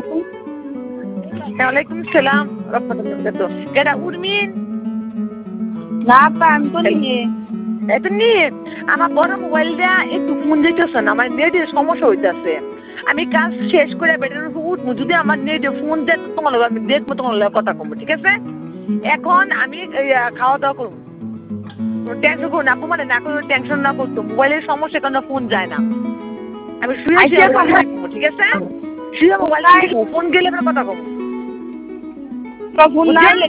ওয়ালাইকুম সালাম রাহমাতুল্লাহি ওয়া বারাকাতুহু। কেডা উর্মিন? না আপা আমি তো নিয়ে এত নিয়ে আমার বড় মোবাইলটা একটু ফোন দিতেছে না, আমার নেটের সমস্যা হইতেছে। আমি কাজ শেষ করে বেটার উঠবো, যদি আমার নেটে ফোন দেয় তোমার লগে আমি দেখবো, তোমার লগে কথা কমবো, ঠিক আছে? এখন আমি খাওয়া দাওয়া করবো, টেনশন করো না, মানে না কোনো টেনশন না করতো, মোবাইলের সমস্যা কেন ফোন যায় না। আমি শুয়ে ঠিক আছে, শুয়ে মোবাইল ফোন গেলে আমরা কথা কমবো। ফোন না